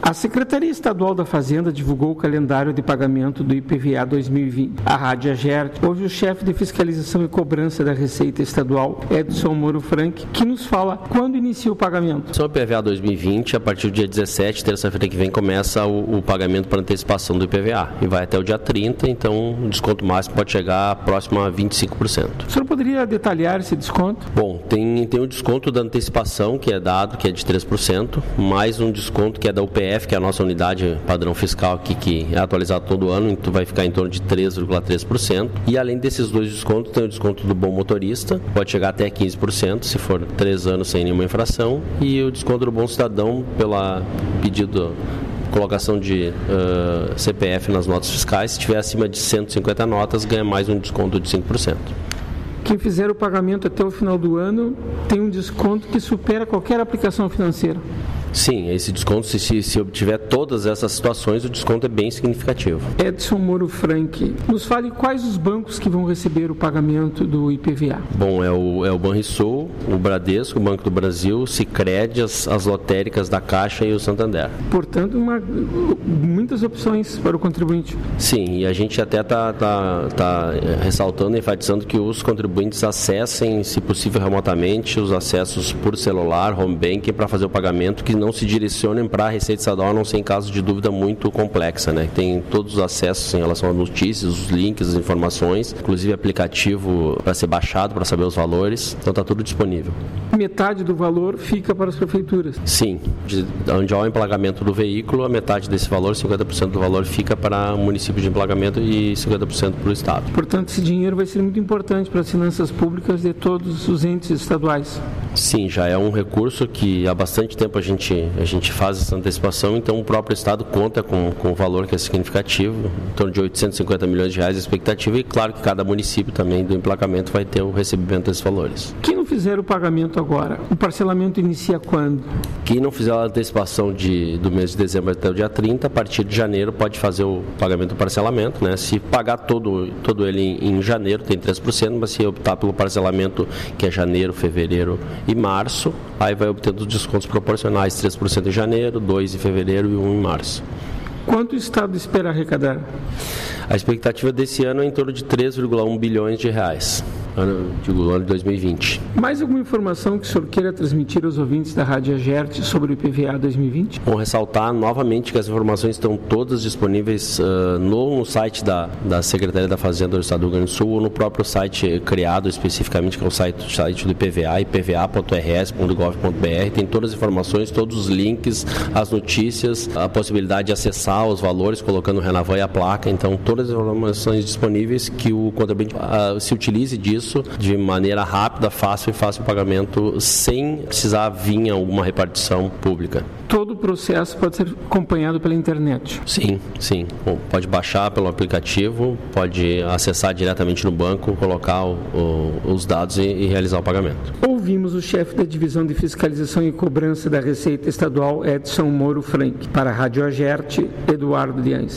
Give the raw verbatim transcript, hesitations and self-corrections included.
A Secretaria Estadual da Fazenda divulgou o calendário de pagamento do I P V A dois mil e vinte. A Rádio Agerte ouve o chefe de fiscalização e cobrança da Receita Estadual, Edson Moro Frank, que nos fala quando inicia o pagamento. Sobre o I P V A dois mil e vinte, a partir do dia dezessete, terça-feira que vem, começa o, o pagamento para antecipação do I P V A e vai até o dia trinta, então o desconto máximo pode chegar próximo a vinte e cinco por cento. O senhor poderia detalhar esse desconto? Bom, tem, tem o desconto da antecipação, que é dado, que é de três por cento, mais um desconto que é da U P F, que é a nossa unidade padrão fiscal aqui, que é atualizado todo ano, então vai ficar em torno de três vírgula três por cento. E além desses dois descontos, tem o desconto do bom motorista, pode chegar até quinze por cento, se for três anos sem nenhuma infração, e o desconto do bom cidadão pela pedido colocação de uh, C P F nas notas fiscais. Se tiver acima de cento e cinquenta notas, ganha mais um desconto de cinco por cento. Quem fizer o pagamento até o final do ano tem um desconto que supera qualquer aplicação financeira. Sim, esse desconto, se, se, se obtiver todas essas situações, o desconto é bem significativo. Edson Moro Frank, nos fale quais os bancos que vão receber o pagamento do I P V A. Bom, é o, é o Banrisul, o Bradesco, o Banco do Brasil, Sicredi, as, as lotéricas da Caixa e o Santander. Portanto, uma, muitas opções para o contribuinte. Sim, e a gente até está tá, tá ressaltando e enfatizando que os contribuintes acessem, se possível remotamente, os acessos por celular, home banking, para fazer o pagamento, que não se direcionem para a Receita Estadual, a não ser em caso de dúvida muito complexa, né? Tem todos os acessos em relação às notícias, os links, as informações, inclusive aplicativo para ser baixado, para saber os valores, então está tudo disponível. Metade do valor fica para as prefeituras? Sim, de, onde há o emplagamento do veículo, a metade desse valor, cinquenta por cento do valor, fica para o município de emplagamento e cinquenta por cento para o Estado. Portanto, esse dinheiro vai ser muito importante para as finanças públicas de todos os entes estaduais. Sim, já é um recurso que há bastante tempo a gente A gente faz essa antecipação, então o próprio Estado conta com, com o valor que é significativo, em torno de oitocentos e cinquenta milhões de reais de expectativa, e claro que cada município também do emplacamento vai ter o recebimento desses valores. Quem não fizer o pagamento agora, o parcelamento inicia quando? Quem não fizer a antecipação de, do mês de dezembro até o dia trinta, a partir de janeiro pode fazer o pagamento do parcelamento, né? Se pagar todo, todo ele em, em janeiro, tem três por cento, mas se optar pelo parcelamento, que é janeiro, fevereiro e março, aí vai obtendo os descontos proporcionais, três por cento em janeiro, dois por cento em fevereiro e um por cento em março. Quanto o Estado espera arrecadar? A expectativa desse ano é em torno de três vírgula um bilhões de reais. Ano, digo, ano de dois mil e vinte. Mais alguma informação que o senhor queira transmitir aos ouvintes da Rádio Agerte sobre o I P V A dois mil e vinte? Bom, ressaltar novamente que as informações estão todas disponíveis uh, no, no site da, da Secretaria da Fazenda do Estado do Rio Grande do Sul, ou no próprio site criado especificamente, que é o site, site do I P V A, i p v a ponto r s ponto gov ponto b r. Tem todas as informações, todos os links, as notícias, a possibilidade de acessar os valores, colocando o Renavan e a placa. Então, todas as informações disponíveis, que o contribuinte uh, se utilize disso de maneira rápida, fácil e fácil o pagamento, sem precisar vir alguma repartição pública. Todo o processo pode ser acompanhado pela internet? Sim, sim. Bom, pode baixar pelo aplicativo, pode acessar diretamente no banco, colocar o, o, os dados e, e realizar o pagamento. Ouvimos o chefe da Divisão de Fiscalização e Cobrança da Receita Estadual, Edson Moro Frank. Para a Rádio Agerte, Eduardo Dians.